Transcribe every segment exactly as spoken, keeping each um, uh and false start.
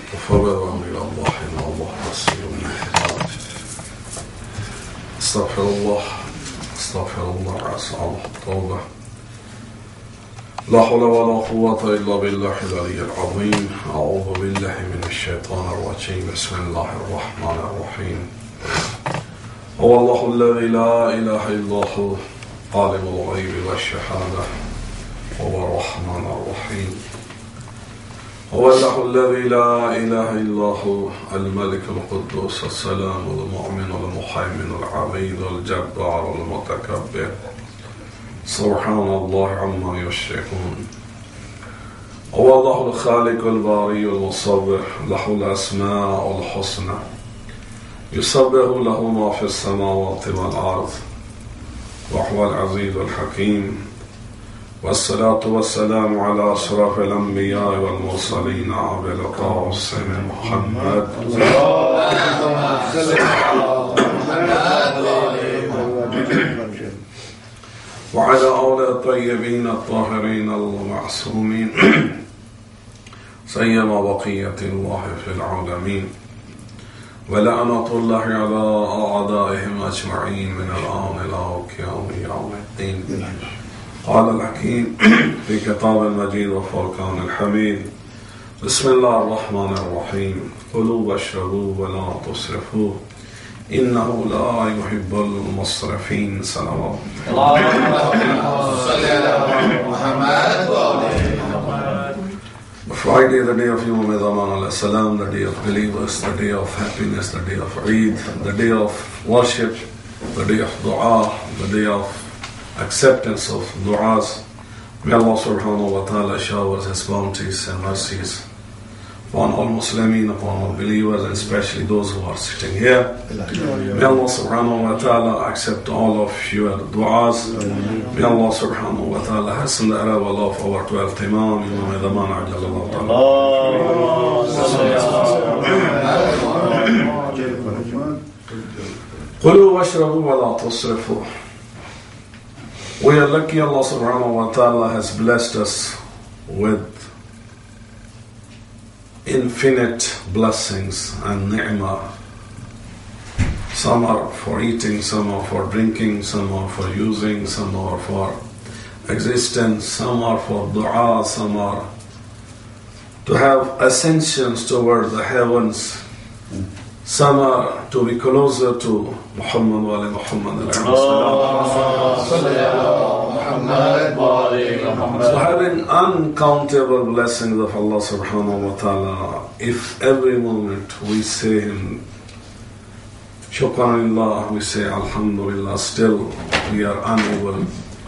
وفررا إلى الله إن الله بصير بالعباد. استغفر الله استغفر الله أسأل الله التوبة. لا حول ولا قوة إلا بالله العلي العظيم. أعوذ بالله من الشيطان الرجيم. بسم الله الرحمن الرحيم. هو الله الذي لا إله إلا هو عالم الغيب والشهادة هو الرحمن الرحيم. هو الله الذي لا إله إلا هو الملك القدوس السلام المؤمن المهيمن العلي الجبار المتكبر سبحان الله عما يشركون. هو الله الخالق الباري المصور له الأسماء الحسنى يسبح له ما في السماوات والأرض وهو العزيز الحكيم. والصلاة والسلام على أشرف الأنبياء والمرسلين أبي القاسم محمد وعلى آله الطيبين الطاهرين المعصومين سيما بقية الله في العالمين. ولعنة الله على أعدائهم أجمعين من الآن إلى قيام يوم الدين. قال الحكيم في كتاب المجيد وفرقان الحميد. بسم الله الرحمن الرحيم. كلوا واشربوا ولا تسرفوا إنه لا يحب المسرفين. صلوات Friday, the day of Yom Zaman alayhi salam, the day of believers, the day of happiness, the day of Eid, the day of worship, the day of dua, the day of acceptance of du'as. May Allah subhanahu wa ta'ala showers His bounties and mercies upon all Muslimin, upon all believers, and especially those who are sitting here. May Allah subhanahu wa ta'ala accept all of your du'as. May Allah subhanahu wa ta'ala hasten the arrival of our twelfth Imam, Imam Zaman Ajalallah ta'ala. قُلُوا وَاشْرَبُوا وَلَا تُسْرِفُوا. We are lucky Allah subhanahu wa ta'ala has blessed us with infinite blessings and ni'mah. Some are for eating, some are for drinking, some are for using, some are for existence, some are for dua, some are to have ascensions toward the heavens, some are to be closer to Muhammad wa ali Muhammad. So having uncountable blessings of Allah subhanahu wa ta'ala, if every moment we say Him Shukranillah, we say Alhamdulillah, still we are unable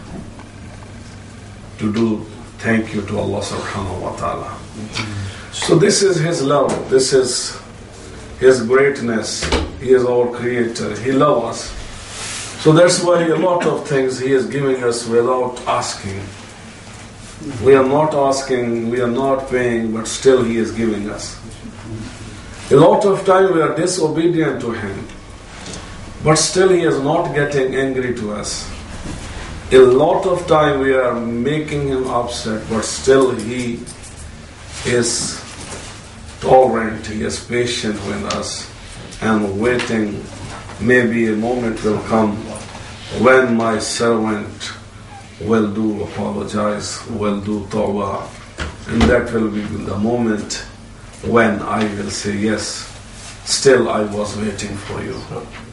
to do thank you to Allah subhanahu wa ta'ala. So this is His love, this is His greatness. He is our creator, He loves us. So that's why a lot of things He is giving us without asking. We are not asking, we are not paying, but still He is giving us. A lot of time we are disobedient to Him, but still He is not getting angry to us. A lot of time we are making Him upset, but still He is tolerant, He is patient with us and waiting. Maybe a moment will come when my servant will do apologize, will do tawbah, and that will be the moment when I will say, yes, still I was waiting for you.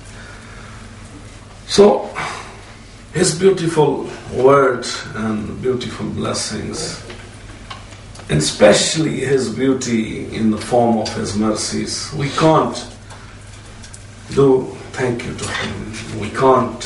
So, His beautiful words and beautiful blessings, and especially His beauty in the form of His mercies, we can't do thank you to Him. We can't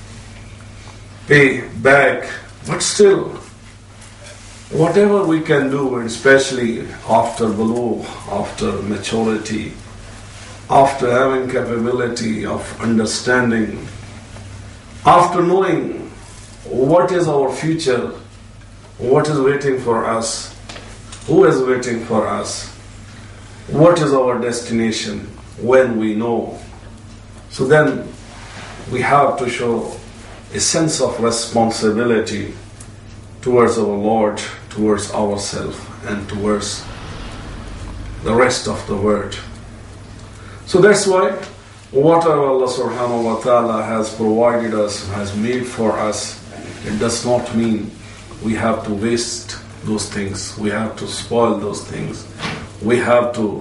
pay back, but still, whatever we can do, and especially after bulugh, after maturity, after having capability of understanding, after knowing what is our future, what is waiting for us, who is waiting for us, what is our destination, when we know. So then we have to show a sense of responsibility towards our Lord, towards ourselves, and towards the rest of the world. So that's why whatever Allah subhanahu wa ta'ala has provided us, has made for us, it does not mean we have to waste those things. We have to spoil those things. We have to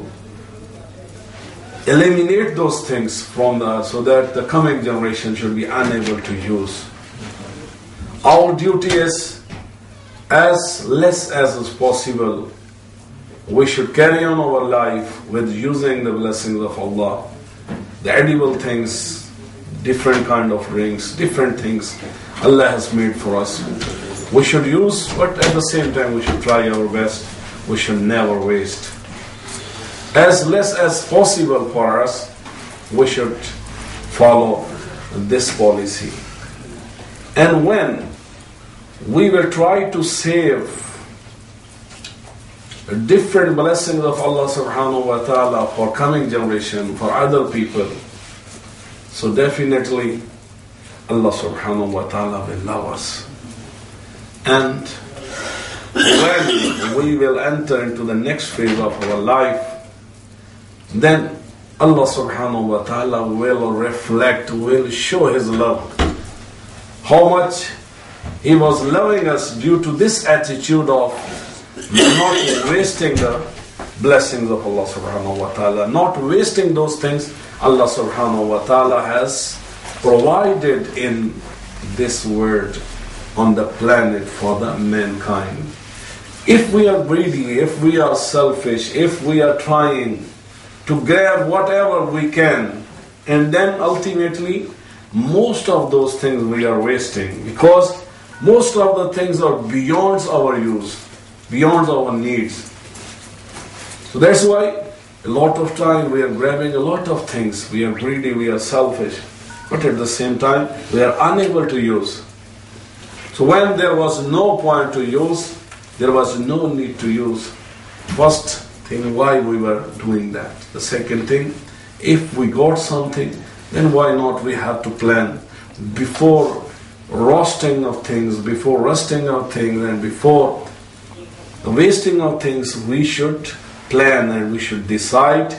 eliminate those things from the, so that the coming generation should be unable to use. Our duty is, as less as is possible, we should carry on our life with using the blessings of Allah, the edible things, different kind of rings, different things Allah has made for us. We should use, but at the same time we should try our best. We should never waste. As less as possible for us, we should follow this policy. And when we will try to save different blessings of Allah subhanahu wa ta'ala for coming generation, for other people, so definitely Allah subhanahu wa ta'ala will love us. And when we will enter into the next phase of our life, then Allah subhanahu wa ta'ala will reflect, will show His love. How much He was loving us due to this attitude of not wasting the blessings of Allah subhanahu wa ta'ala, not wasting those things Allah subhanahu wa ta'ala has provided in this world, on the planet for the mankind. If we are greedy, if we are selfish, if we are trying to grab whatever we can, and then ultimately most of those things we are wasting, because most of the things are beyond our use, beyond our needs. So that's why a lot of time we are grabbing a lot of things, we are greedy, we are selfish, but at the same time we are unable to use. So when there was no point to use, there was no need to use. First thing, why we were doing that. The second thing, if we got something, then why not we have to plan before roasting of things, before rusting of things, and before the wasting of things. We should plan and we should decide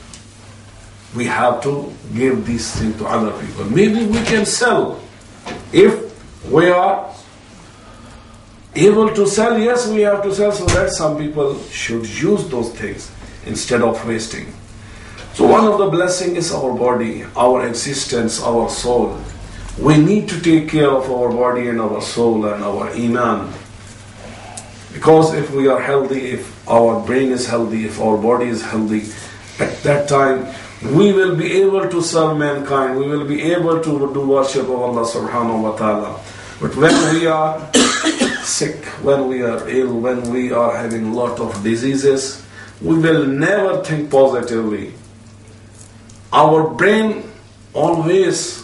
we have to give these things to other people. Maybe we can sell. If we are able to sell, yes, we have to sell, so that some people should use those things instead of wasting. So one of the blessings is our body, our existence, our soul. We need to take care of our body and our soul and our iman. Because if we are healthy, if our brain is healthy, if our body is healthy, at that time we will be able to serve mankind, we will be able to do worship of Allah subhanahu wa ta'ala. But when we are sick, when we are ill, when we are having a lot of diseases, we will never think positively. Our brain always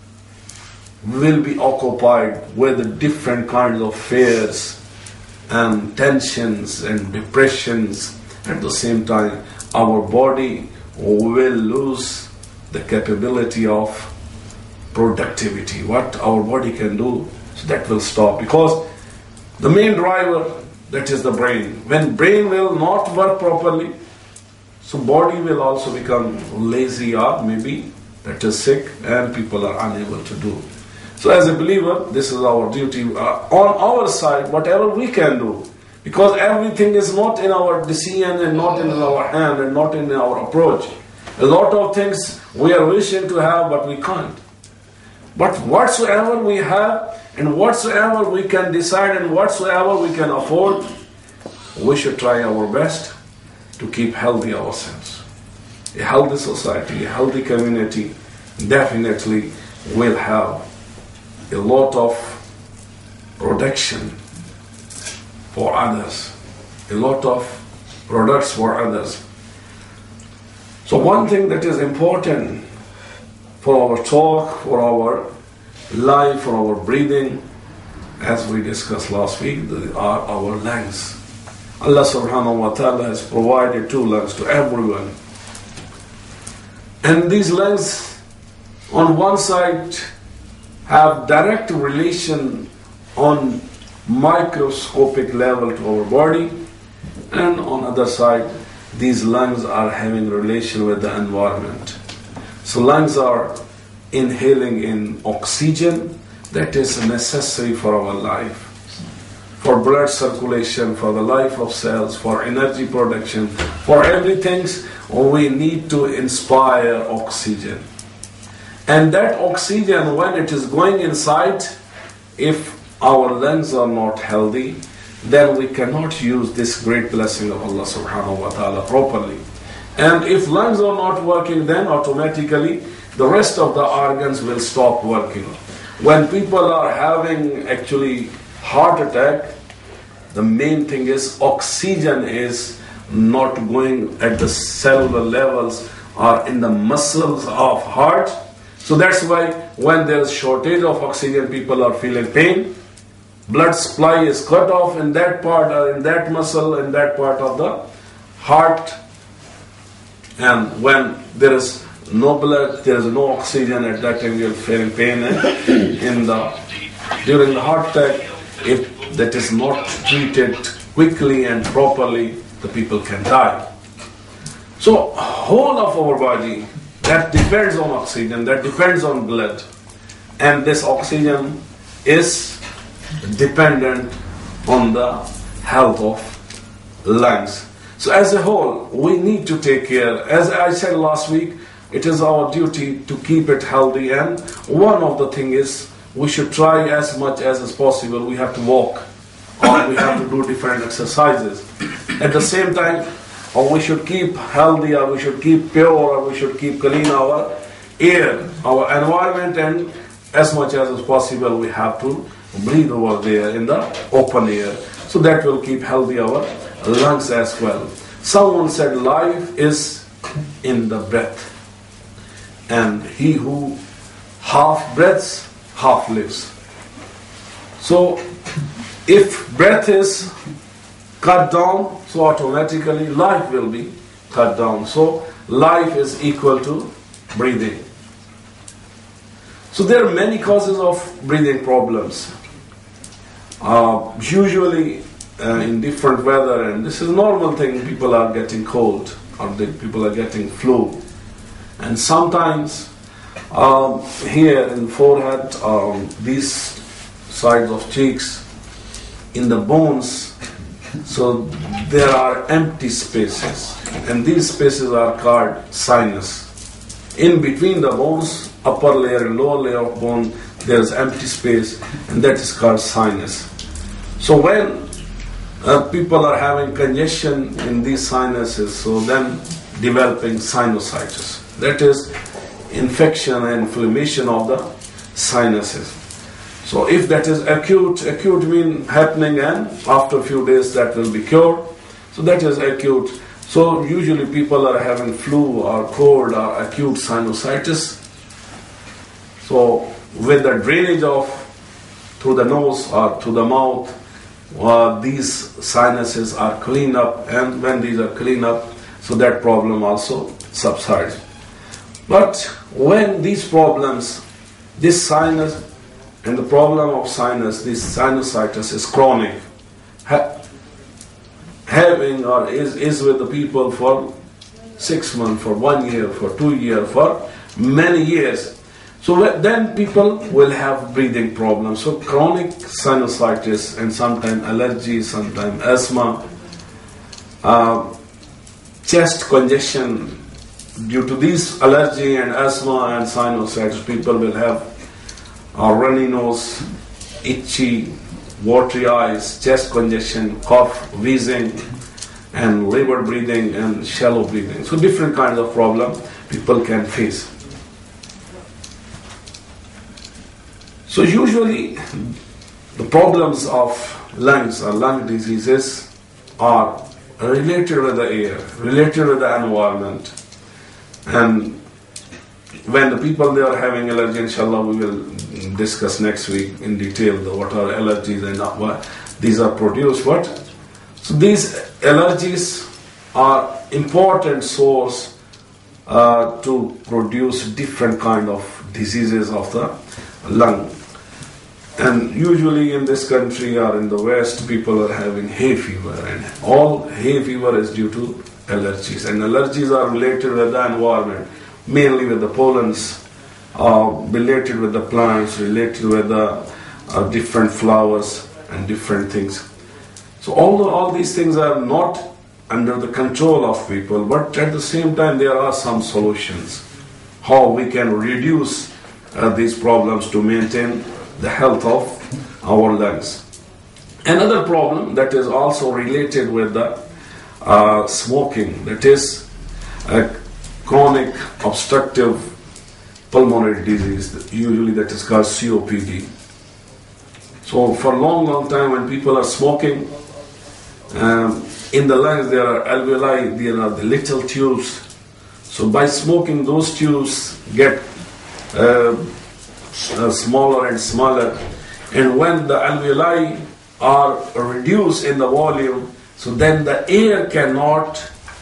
will be occupied with different kinds of fears and tensions and depressions. At the same time, our body will lose the capability of productivity. What our body can do, so that will stop. Because the main driver, that is the brain. When brain will not work properly, so body will also become lazy or maybe that is sick and people are unable to do. So as a believer, this is our duty. Uh, on our side, whatever we can do. Because everything is not in our decision and not in our hand and not in our approach. A lot of things we are wishing to have but we can't. But whatsoever we have and whatsoever we can decide and whatsoever we can afford, we should try our best to keep healthy ourselves. A healthy society, a healthy community definitely will have a lot of protection for others, a lot of products for others. So one thing that is important for our talk, for our life, for our breathing, as we discussed last week, are our lungs. Allah subhanahu wa ta'ala has provided two lungs to everyone. And these lungs, on one side, have direct relation on microscopic level to our body, and on other side, these lungs are having relation with the environment. So lungs are inhaling in oxygen that is necessary for our life, for blood circulation, for the life of cells, for energy production, for everything. We need to inspire oxygen. And that oxygen, when it is going inside, if our lungs are not healthy, then we cannot use this great blessing of Allah subhanahu wa ta'ala properly. And if lungs are not working, then automatically the rest of the organs will stop working. When people are having actually heart attack, the main thing is oxygen is not going at the cellular levels or in the muscles of heart. So that's why when there is shortage of oxygen, people are feeling pain. Blood supply is cut off in that part or in that muscle, in that part of the heart. And when there is no blood, there is no oxygen, at that time you are feeling pain in the during the heart attack. If that is not treated quickly and properly, the people can die. So whole of our body, that depends on oxygen, that depends on blood. And this oxygen is dependent on the health of lungs. So as a whole, we need to take care. As I said last week, it is our duty to keep it healthy, and one of the things is we should try as much as is possible. We have to walk, or we have to do different exercises. At the same time, or we should keep healthy, or we should keep pure, or we should keep clean our air, our environment, and as much as is possible, we have to breathe over there in the open air. So that will keep healthy our lungs as well. Someone said life is in the breath, and he who half breaths, half lives. So if breath is cut down, so automatically life will be cut down. So life is equal to breathing. So there are many causes of breathing problems. Uh, usually uh, in different weather, and this is a normal thing, people are getting cold, or the people are getting flu. And sometimes um, here in forehead, um, these sides of cheeks, in the bones, so there are empty spaces, and these spaces are called sinus. In between the bones, upper layer and lower layer of bone, there is empty space, and that is called sinus. So when uh, people are having congestion in these sinuses, so then developing sinusitis. That is infection and inflammation of the sinuses. So if that is acute, acute means happening, and after a few days that will be cured. So that is acute. So usually people are having flu or cold or acute sinusitis. So with the drainage of through the nose or through the mouth, uh, these sinuses are cleaned up, and when these are cleaned up, so that problem also subsides. But when these problems, this sinus and the problem of sinus, this sinusitis is chronic, ha- having or is, is with the people for six months, for one year, for two years, for many years. So then people will have breathing problems. So chronic sinusitis, and sometimes allergy, sometimes asthma, uh, chest congestion. Due to this allergy and asthma and sinusitis, people will have a runny nose, itchy, watery eyes, chest congestion, cough, wheezing, and labored breathing and shallow breathing. So different kinds of problems people can face. So usually the problems of lungs or lung diseases are related with the air, related with the environment. And when the people they are having allergy, inshallah, we will discuss next week in detail the, what are allergies and what these are produced. What? So these allergies are important source uh, to produce different kind of diseases of the lung. And usually in this country or in the West, people are having hay fever, and all hay fever is due to allergies. And allergies are related with the environment, mainly with the pollens, uh, related with the plants, related with the uh, different flowers and different things. So although all these things are not under the control of people, but at the same time there are some solutions how we can reduce uh, these problems to maintain the health of our lungs. Another problem that is also related with the uh, smoking, that is a chronic obstructive pulmonary disease, usually that is called C O P D. So for a long, long time when people are smoking, um, in the lungs there are alveoli, there are the little tubes. So by smoking, those tubes get uh, uh, smaller and smaller, and when the alveoli are reduced in the volume, so then the air cannot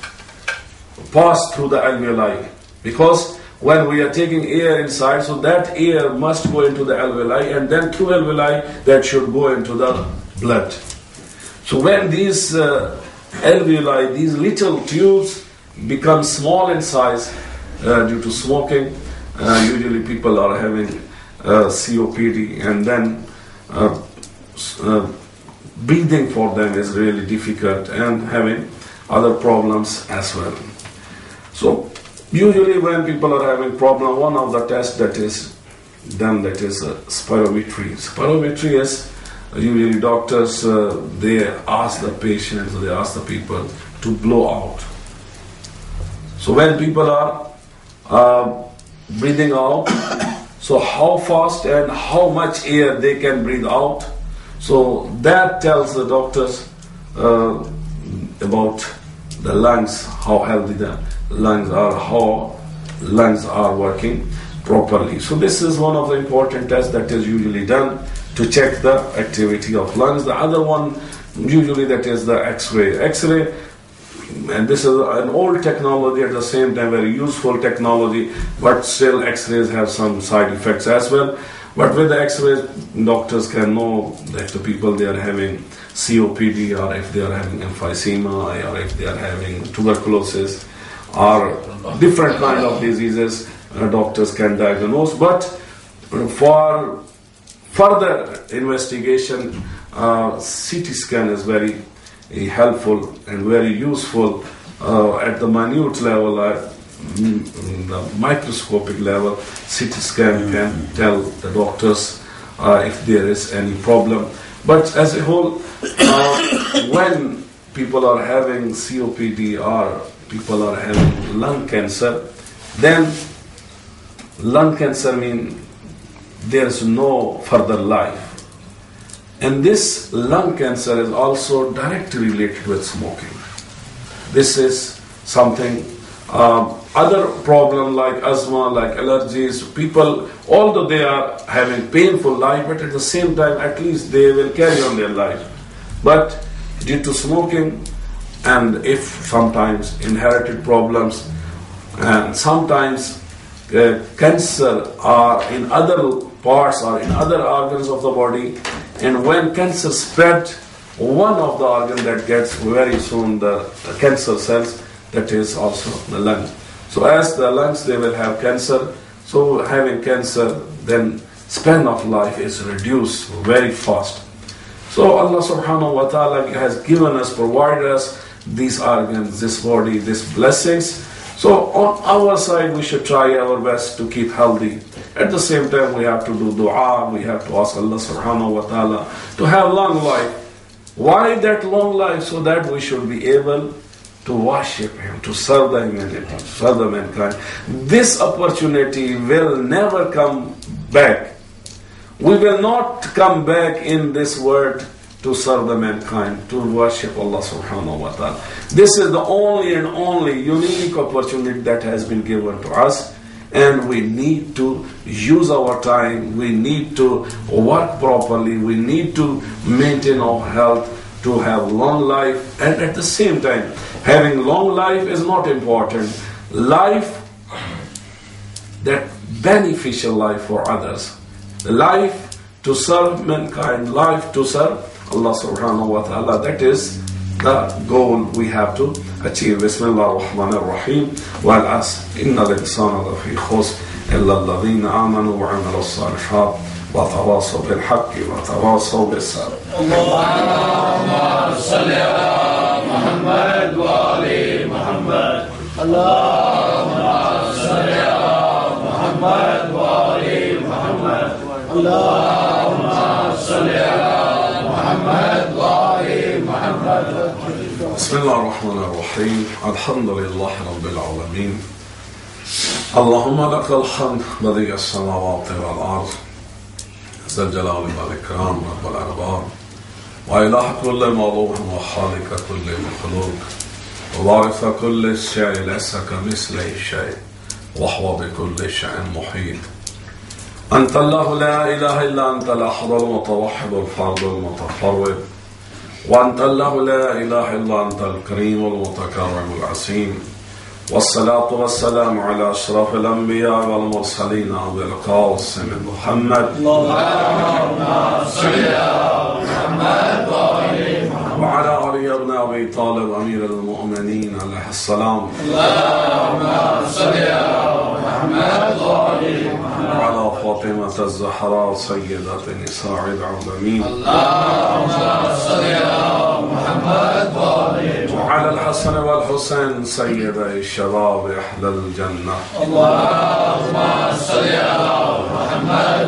pass through the alveoli, because when we are taking air inside, so that air must go into the alveoli, and then through alveoli that should go into the blood. So when these uh, alveoli, these little tubes, become small in size uh, due to smoking, uh, usually people are having uh, C O P D, and then uh, uh, breathing for them is really difficult and having other problems as well. So usually when people are having problem, one of the tests that is done, that is uh, spirometry. Spirometry is uh, usually doctors, uh, they ask the patients, they ask the people to blow out. So when people are uh, breathing out, so how fast and how much air they can breathe out, so that tells the doctors uh, about the lungs, how healthy the lungs are, how lungs are working properly. So this is one of the important tests that is usually done to check the activity of lungs. The other one, usually that is the X-ray. X-ray, and this is an old technology, at the same time very useful technology, but still X-rays have some side effects as well. But with the X-rays, doctors can know that the people, they are having C O P D, or if they are having emphysema, or if they are having tuberculosis, or different kind of diseases, uh, doctors can diagnose. But for further investigation, uh, C T scan is very helpful and very useful uh, at the minute level, uh, the microscopic level. C T scan can tell the doctors uh, if there is any problem. But as a whole, uh, when people are having C O P D or people are having lung cancer, then lung cancer means there is no further life. And this lung cancer is also directly related with smoking. This is something, uh, other problem like asthma, like allergies, people, although they are having painful life, but at the same time, at least they will carry on their life. But due to smoking, and if sometimes inherited problems, and sometimes uh, cancer are in other parts or in other organs of the body, and when cancer spread, one of the organs that gets very soon the, the cancer cells, that is also the lung. So as the lungs, they will have cancer, so having cancer, then span of life is reduced very fast. So Allah subhanahu wa ta'ala has given us, provided us these organs, this body, these blessings. So on our side, we should try our best to keep healthy. At the same time, we have to do dua, we have to ask Allah subhanahu wa ta'ala to have long life. Why that long life? So that we should be able to worship Him, to serve the humanity, to serve the mankind. This opportunity will never come back. We will not come back in this world to serve the mankind, to worship Allah subhanahu wa ta'ala. This is the only and only unique opportunity that has been given to us, and we need to use our time, we need to work properly, we need to maintain our health, to have long life, and at the same time, having long life is not important. Life, that beneficial life for others, life to serve mankind, life to serve Allah subhanahu wa ta'ala, that is the goal we have to achieve. Bismillah ar-Rahman ar-Rahim. Wal asr, inna al-insana lafi khusr illa alladhina amanu wa 'amilu s-salihat wa tawasaw bil haqqi wa tawasaw bis sabr. Allahumma salli ala Muhammad wa ali Muhammad. Allahumma salli ala Muhammad wa ali Muhammad. Allahumma salli ala Muhammad wa ali Muhammad. Bismillah ar-Rahman ar-Rahim. Alhamdulillah rabbil alamin. Allahumma lakal hamd badi'a as-samawati wal ard. ذا الجلال والإكرام رب الأرباب وإله كل موضوع وخالق كل مخلوق ووارث كل شيء ليس كمثله شيء وهو بكل شيء محيط. أنت الله لا إله إلا أنت الأحد المتوحد الفرد المتفرد. وأنت الله لا إله إلا أنت الكريم المتكرم العظيم. والصلاة والسلام على أشرف الأنبياء والمرسلين أبي القاسم محمد. اللهم صل على محمد وعلى علي بن أبي طالب أمير المؤمنين عليه السلام. اللهم صل على محمد وعلى فاطمة الزهراء سيدة نساء العالمين. اللهم صل على محمد وعلى الحسن والحسين سيدي الشباب أهل الجنة. اللهم صل على محمد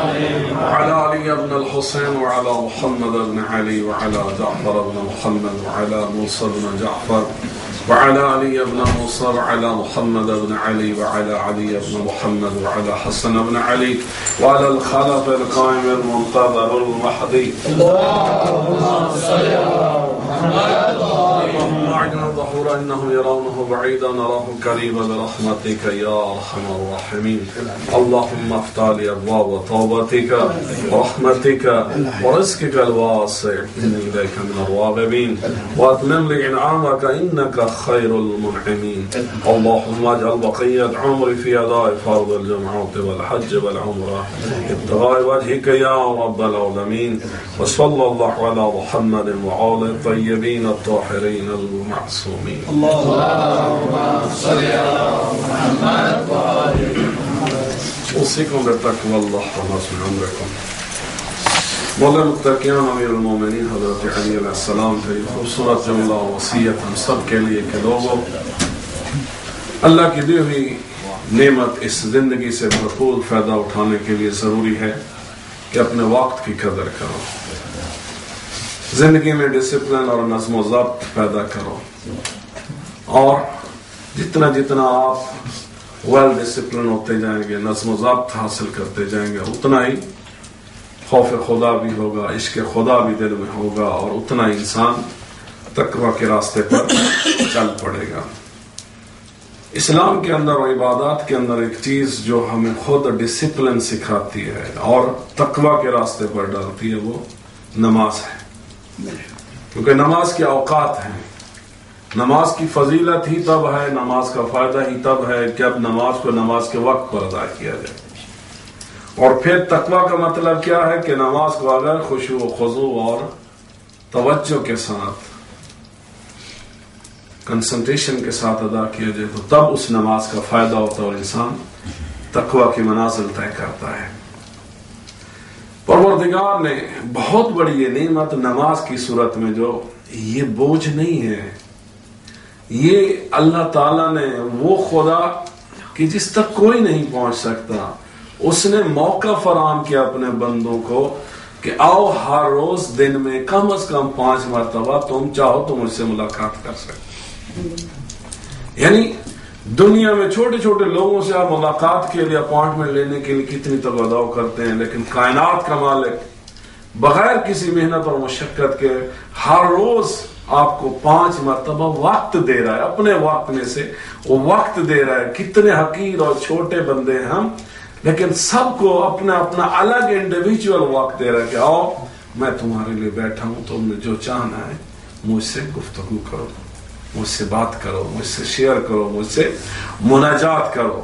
وعلى علي بن الحسين وعلى محمد بن علي وعلى جعفر بن محمد وعلى موسى بن جعفر وعلى علي بن موسى وعلى محمد بن علي وعلى علي بن محمد وعلى حسن بن علي وعلى الخلف القائم المنتظر المهدي. اللهم صل على محمد اللهم اعنا ظهورا انهم يرونه بعيدا نراه قريبا برحمتك يا ارحم الراحمين. اللهم افتح لي ابواب توبتك ورحمتك ورزقك الواسع اني اليك من الراغبين واتمم لي انعامك انك خير المنعمين. اللهم اجعل بقية عمري في اداء فرض الجمعة والحج والعمرة ابتغاء وجهك يا رب العالمين. وصلى الله على محمد وعلى الطيبين الطاهرين المعصومين. اللهم صل على محمد وعلى اوصيكم بتقوى الله وحسن عمركم. مولا متقیان امیر المومنین حضرت علی علیہ السلام کی خوبصورت جملہ وصیت ہم سب کے لیے کہ لوگوں اللہ کی دی ہوئی نعمت اس زندگی سے بھرپور فائدہ اٹھانے کے لیے ضروری ہے کہ اپنے وقت کی قدر کرو، زندگی میں ڈسپلن اور نظم و ضبط پیدا کرو، اور جتنا جتنا آپ ویل ڈسپلن ہوتے جائیں گے، نظم و ضبط حاصل کرتے جائیں گے، اتنا ہی خوف خدا بھی ہوگا، عشق خدا بھی دل میں ہوگا، اور اتنا انسان تقوی کے راستے پر چل پڑے گا. اسلام کے اندر اور عبادات کے اندر ایک چیز جو ہمیں خود ڈسپلن سکھاتی ہے اور تقوی کے راستے پر ڈالتی ہے وہ نماز ہے. کیونکہ نماز کے اوقات ہیں، نماز کی فضیلت ہی تب ہے، نماز کا فائدہ ہی تب ہے کہ اب نماز کو نماز کے وقت پر ادا کیا جائے. اور پھر تقوی کا مطلب کیا ہے کہ نماز کو اگر خشوع و خضوع اور توجہ کے ساتھ، کنسنٹریشن کے ساتھ ادا کیا جائے تو تب اس نماز کا فائدہ ہوتا ہے اور انسان تقوی کی منازل طے کرتا ہے. پروردگار نے بہت بڑی یہ نعمت نماز کی صورت میں جو یہ بوجھ نہیں ہے، یہ اللہ تعالیٰ نے وہ خدا کہ جس تک کوئی نہیں پہنچ سکتا، اس نے موقع فراہم کیا اپنے بندوں کو کہ آؤ ہر روز دن میں کم از کم پانچ مرتبہ تم چاہو تو مجھ سے ملاقات کر سکتے. یعنی دنیا میں چھوٹے چھوٹے لوگوں سے آپ ملاقات کے لیے اپوائنٹمنٹ لینے کے لیے کتنی تگادو کرتے ہیں، لیکن کائنات کا مالک بغیر کسی محنت اور مشقت کے ہر روز آپ کو پانچ مرتبہ وقت دے رہا ہے، اپنے وقت میں سے وہ وقت دے رہا ہے. کتنے حقیر اور چھوٹے بندے ہیں ہم، لیکن سب کو اپنا اپنا الگ انڈیویجول وقت دے رہا ہے کہ آؤ میں تمہارے لیے بیٹھا ہوں، تم نے جو چاہنا ہے مجھ سے گفتگو کرو، مجھ سے بات کرو، مجھ سے شیئر کرو، مجھ سے مناجات کرو.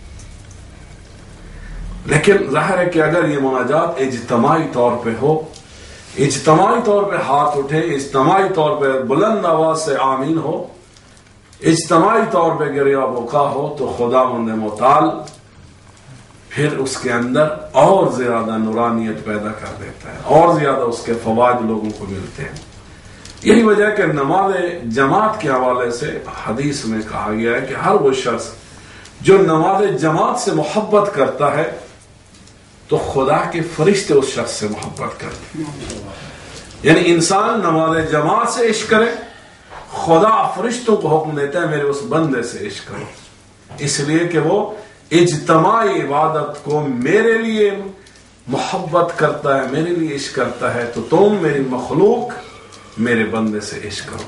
لیکن ظاہر ہے کہ اگر یہ مناجات اجتماعی طور پہ ہو، اجتماعی طور پہ ہاتھ اٹھے، اجتماعی طور پہ بلند آواز سے آمین ہو، اجتماعی طور پہ گر یا بکا ہو تو خداوند متعال پھر اس کے اندر اور زیادہ نورانیت پیدا کر دیتا ہے، اور زیادہ اس کے فوائد لوگوں کو ملتے ہیں۔ یہی وجہ ہے کہ نماز جماعت کے حوالے سے حدیث میں کہا گیا ہے کہ ہر وہ شخص جو نماز جماعت سے محبت کرتا ہے تو خدا کے فرشتے اس شخص سے محبت کرتے ہیں۔ یعنی انسان نماز جماعت سے عشق کرے، خدا فرشتوں کو حکم دیتا ہے میرے اس بندے سے عشق کرو، اس لیے کہ وہ اجتماعی عبادت کو میرے لیے محبت کرتا ہے، میرے لیے عشق کرتا ہے، تو تم میری مخلوق میرے بندے سے عشق کرو۔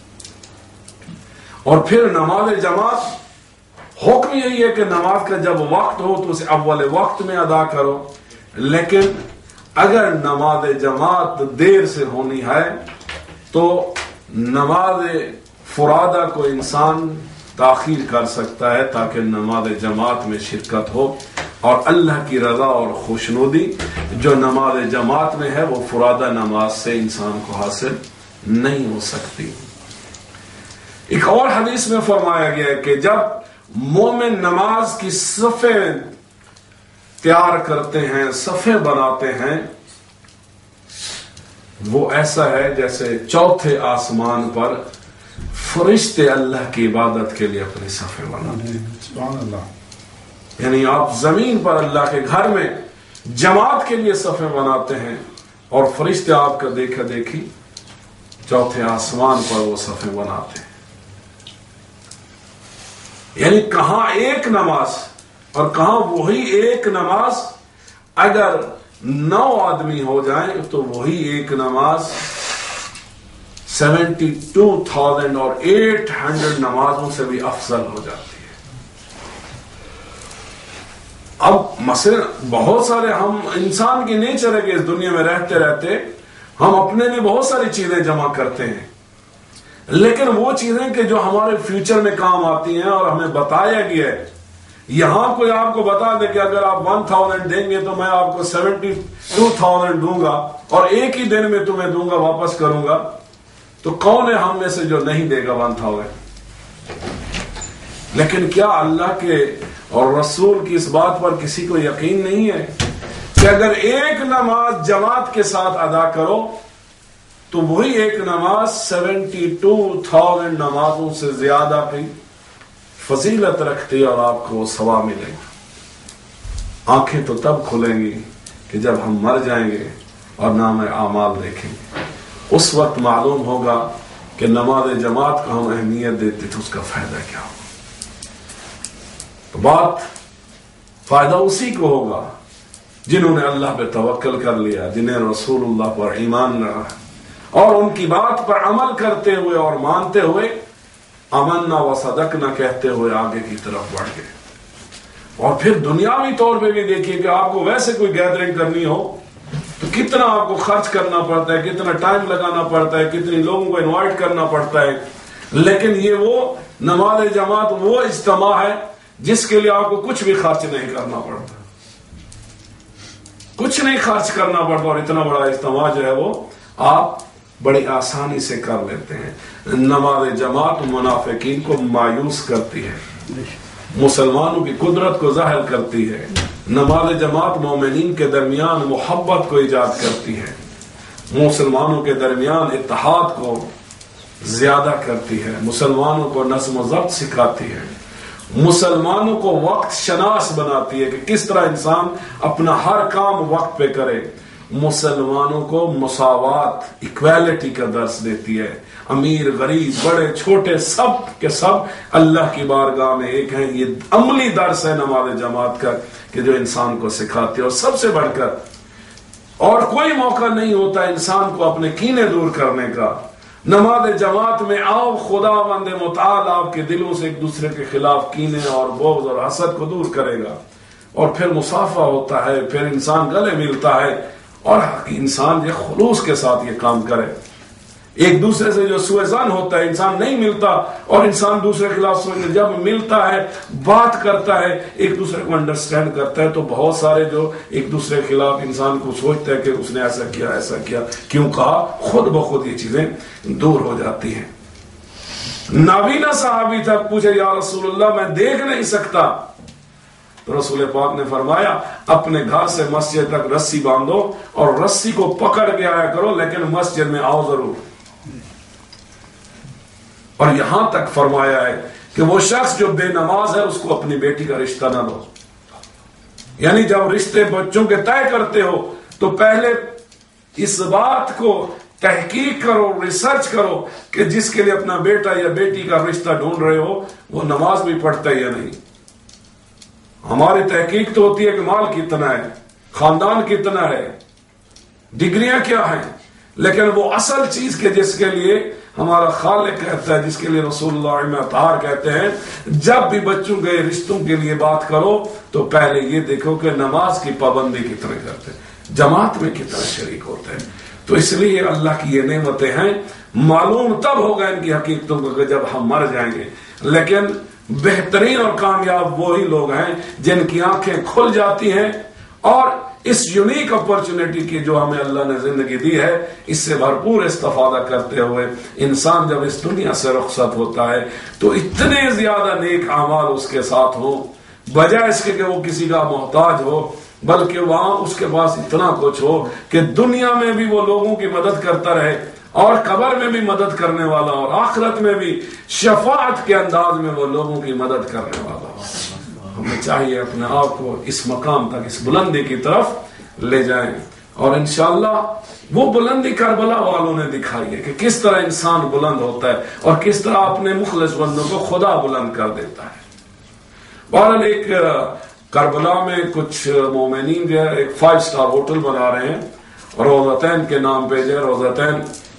اور پھر نماز جماعت حکم یہی ہے کہ نماز کا جب وقت ہو تو اسے اول وقت میں ادا کرو، لیکن اگر نماز جماعت دیر سے ہونی ہے تو نماز فرادہ کو انسان تاخیر کر سکتا ہے تاکہ نماز جماعت میں شرکت ہو، اور اللہ کی رضا اور خوشنودی جو نماز جماعت میں ہے وہ فرادہ نماز سے انسان کو حاصل نہیں ہو سکتی۔ ایک اور حدیث میں فرمایا گیا ہے کہ جب مومن نماز کی صفیں تیار کرتے ہیں، صفیں بناتے ہیں، وہ ایسا ہے جیسے چوتھے آسمان پر فرشتے اللہ کی عبادت کے لیے اپنی صفیں بناتے ہیں۔ سبحان اللہ۔ یعنی آپ زمین پر اللہ کے گھر میں جماعت کے لیے صفیں بناتے ہیں اور فرشتے آپ کا دیکھا دیکھی چوتھے آسمان پر وہ صفیں بناتے ہیں۔ یعنی کہاں ایک نماز اور کہاں وہی ایک نماز، اگر نو آدمی ہو جائیں تو وہی ایک نماز سیونٹی ٹو تھاؤزینڈ اور ایٹ ہنڈریڈ نمازوں سے بھی افضل ہو جاتی ہے۔ اب مثلا بہت سارے ہم انسان کی نیچر ہے کہ اس دنیا میں رہتے رہتے ہم اپنے لیے بہت ساری چیزیں جمع کرتے ہیں، لیکن وہ چیزیں کہ جو ہمارے فیوچر میں کام آتی ہیں اور ہمیں بتایا گیا ہے، یہاں کوئی آپ کو بتا دے کہ اگر آپ ون تھاؤزینڈ دیں گے تو میں آپ کو سیونٹی ٹو تھاؤزینڈ دوں گا اور ایک ہی دن میں تمہیں دوں گا، واپس کروں گا، تو کون ہے ہم میں سے جو نہیں دے گا ون تھاؤزینڈ؟ لیکن کیا اللہ کے اور رسول کی اس بات پر کسی کو یقین نہیں ہے کہ اگر ایک نماز جماعت کے ساتھ ادا کرو تو وہی ایک نماز سیونٹی ٹو تھاؤزینڈ نمازوں سے زیادہ کی فضیلت رکھتی ہے اور آپ کو وہ ثواب ملے گا۔ آنکھیں تو تب کھلیں گی کہ جب ہم مر جائیں گے اور نام اعمال دیکھیں گے، اس وقت معلوم ہوگا کہ نماز جماعت کو ہم اہمیت دیتے تو اس کا فائدہ کیا ہوگا۔ تو بات فائدہ اسی کو ہوگا جنہوں نے اللہ پہ توکل کر لیا، جنہیں رسول اللہ پر ایمان رہا اور ان کی بات پر عمل کرتے ہوئے اور مانتے ہوئے آمنا و صدقنا کہتے ہوئے آگے کی طرف بڑھ گئے۔ اور پھر دنیاوی طور پہ بھی دیکھیے کہ آپ کو ویسے کوئی گیدرنگ کرنی ہو تو کتنا آپ کو خرچ کرنا پڑتا ہے، کتنا ٹائم لگانا پڑتا ہے، کتنی لوگوں کو انوائٹ کرنا پڑتا ہے، لیکن یہ وہ نماز جماعت وہ اجتماع ہے جس کے لیے آپ کو کچھ بھی خرچ نہیں کرنا پڑتا، کچھ نہیں خرچ کرنا پڑتا، اور اتنا بڑا اجتماع جو ہے وہ آپ بڑی آسانی سے کر لیتے ہیں۔ نماز جماعت منافقین کو مایوس کرتی ہے، مسلمانوں کی قدرت کو ظاہر کرتی ہے۔ نماز جماعت مومنین کے درمیان محبت کو ایجاد کرتی ہے، مسلمانوں کے درمیان اتحاد کو زیادہ کرتی ہے، مسلمانوں کو نظم و ضبط سکھاتی ہے، مسلمانوں کو وقت شناس بناتی ہے کہ کس طرح انسان اپنا ہر کام وقت پہ کرے، مسلمانوں کو مساوات ایکویلٹی کا درس دیتی ہے، امیر غریب بڑے چھوٹے سب کے سب اللہ کی بارگاہ میں ایک ہیں۔ یہ عملی درس ہے نماز جماعت کا کہ جو انسان کو سکھاتی ہے، اور سب سے بڑھ کر اور کوئی موقع نہیں ہوتا انسان کو اپنے کینے دور کرنے کا۔ نماز جماعت میں آؤ، خدا بند متعال آپ کے دلوں سے ایک دوسرے کے خلاف کینے اور بغض اور حسد کو دور کرے گا، اور پھر مصافحہ ہوتا ہے، پھر انسان گلے ملتا ہے، اور انسان یہ خلوص کے ساتھ یہ کام کرے۔ ایک دوسرے سے جو سوء ظن ہوتا ہے، انسان نہیں ملتا اور انسان دوسرے کے خلاف سوچ، جب ملتا ہے بات کرتا ہے ایک دوسرے کو انڈرسٹینڈ کرتا ہے، تو بہت سارے جو ایک دوسرے کے خلاف انسان کو سوچتا ہے کہ اس نے ایسا کیا ایسا کیا کیوں کہا، خود بخود یہ چیزیں دور ہو جاتی ہیں۔ نابینا صحابی تھا، پوچھے یا رسول اللہ میں دیکھ نہیں سکتا، تو رسول پاک نے فرمایا اپنے گھر سے مسجد تک رسی باندھو اور رسی کو پکڑ کے آیا کرو، لیکن مسجد میں آؤ ضرور۔ اور یہاں تک فرمایا ہے کہ وہ شخص جو بے نماز ہے اس کو اپنی بیٹی کا رشتہ نہ دو۔ یعنی جب رشتے بچوں کے طے کرتے ہو تو پہلے اس بات کو تحقیق کرو، ریسرچ کرو کہ جس کے لیے اپنا بیٹا یا بیٹی کا رشتہ ڈھونڈ رہے ہو وہ نماز بھی پڑھتا ہے یا نہیں۔ ہماری تحقیق تو ہوتی ہے کہ مال کتنا ہے، خاندان کتنا ہے، ڈگریاں کیا ہیں، لیکن وہ اصل چیز کے جس کے لیے ہمارا خالق کہتا ہے، جس کے لیے رسول اللہ اطہار کہتے ہیں جب بھی بچوں کے رشتوں کے لیے بات کرو تو پہلے یہ دیکھو کہ نماز کی پابندی کتنے کرتے ہیں، جماعت میں کتنا شریک ہوتے ہیں۔ تو اس لیے اللہ کی یہ نعمتیں ہیں، معلوم تب ہوگا ان کی حقیقتوں کو کہ جب ہم مر جائیں گے، لیکن بہترین اور کامیاب وہی لوگ ہیں جن کی آنکھیں کھل جاتی ہیں اور اس یونیک اپرچونٹی کی جو ہمیں اللہ نے زندگی دی ہے اس سے بھرپور استفادہ کرتے ہوئے انسان جب اس دنیا سے رخصت ہوتا ہے تو اتنے زیادہ نیک اعمال اس کے ساتھ ہوں، بجائے اس کے کہ وہ کسی کا محتاج ہو، بلکہ وہاں اس کے پاس اتنا کچھ ہو کہ دنیا میں بھی وہ لوگوں کی مدد کرتا رہے اور قبر میں بھی مدد کرنے والا اور آخرت میں بھی شفاعت کے انداز میں وہ لوگوں کی مدد کرنے والا ہو۔ ہمیں چاہیے اپنے آپ کو اس مقام تک، اس بلندی کی طرف لے جائیں، اور انشاءاللہ وہ بلندی کربلا والوں نے دکھائی ہے کہ کس طرح انسان بلند ہوتا ہے اور کس طرح اپنے مخلص بندوں کو خدا بلند کر دیتا ہے۔ بہرحال ایک کربلا میں کچھ مومنین جو ہے ایک فائیو سٹار ہوٹل بنا رہے ہیں، روضتین کے نام پہ جو ہے، روضتین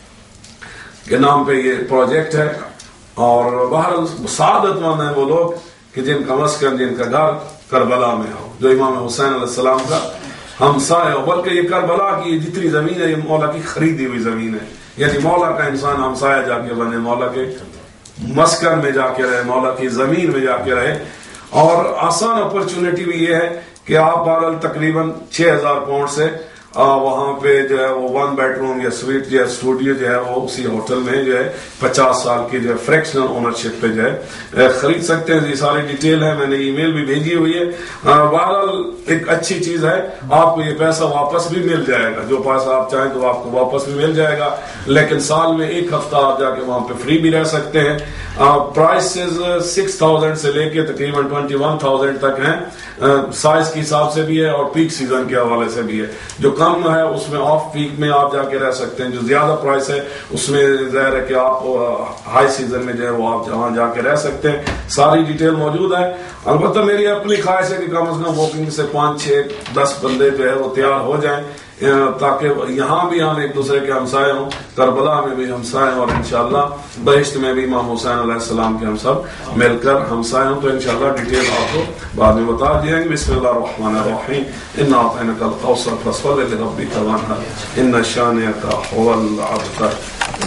کے نام پہ یہ پروجیکٹ ہے، اور بہرحال سعادت مند ہیں وہ لوگ کہ جن کا مسکن، جن کا گھر کربلا میں ہو، جو امام حسین علیہ السلام کا ہمسایہ ہو۔ بلکہ یہ کربلا کی جتنی زمین ہے یہ مولا کی خریدی ہوئی زمین ہے، یعنی مولا کا انسان ہمسایہ جا کے بنے، مولا کے مسکن میں جا کے رہے، مولا کی زمین میں جا کے رہے۔ اور آسان اپرچونٹی بھی یہ ہے کہ آپ بہرحال تقریباً چھ ہزار پاؤنڈ سے وہاں پہ جو ہے وہ ون بیڈ روم یا سویٹ جو ہے اسٹوڈیو جو ہے وہ اسی ہوٹل میں جو ہے پچاس سال کی جو ہے فریکشنل اونرشپ پہ جو ہے خرید سکتے ہیں۔ یہ ساری ڈیٹیل ہے، میں نے ای میل بھی بھیجی ہوئی ہے۔ بہرحال ایک اچھی چیز ہے، آپ کو یہ پیسہ واپس بھی مل جائے گا، جو پیسہ آپ چاہیں تو آپ کو واپس بھی مل جائے گا، لیکن سال میں ایک ہفتہ آپ جا کے وہاں پہ فری بھی رہ سکتے ہیں۔ پرائسز سکس تھاؤزینڈ سے لے کے تقریباً ٹوینٹی ون تھاؤزینڈ تک ہیں، سائز کے حساب سے بھی ہے اور پیک سیزن کے حوالے سے بھی ہے۔ جو کم ہے اس میں آف پیک میں آپ جا کے رہ سکتے ہیں، جو زیادہ پرائس ہے اس میں ظاہر ہے کہ آپ ہائی سیزن میں جو ہے وہ آپ جہاں جا کے رہ سکتے ہیں۔ ساری ڈیٹیل موجود ہے۔ البتہ میری اپنی خواہش ہے کہ کم از کم واکنگ سے پانچ چھ دس بندے جو ہے وہ تیار ہو جائیں تاکہ یہاں بھی ہم ایک دوسرے کے ہمسائے ہوں، کربلا میں بھی ہمسائے ہوں، اور انشاءاللہ بہشت میں بھی امام حسین علیہ السلام کے ہم سب مل کر ہمسائے ہوں۔ تو انشاءاللہ ڈیٹیل آپ کو بعد میں بتا دیں گے۔ بسم اللہ الرحمن الرحیم، انا اعطیناک الکوثر فصل لربک وانحر ان شانئک هو الابتر۔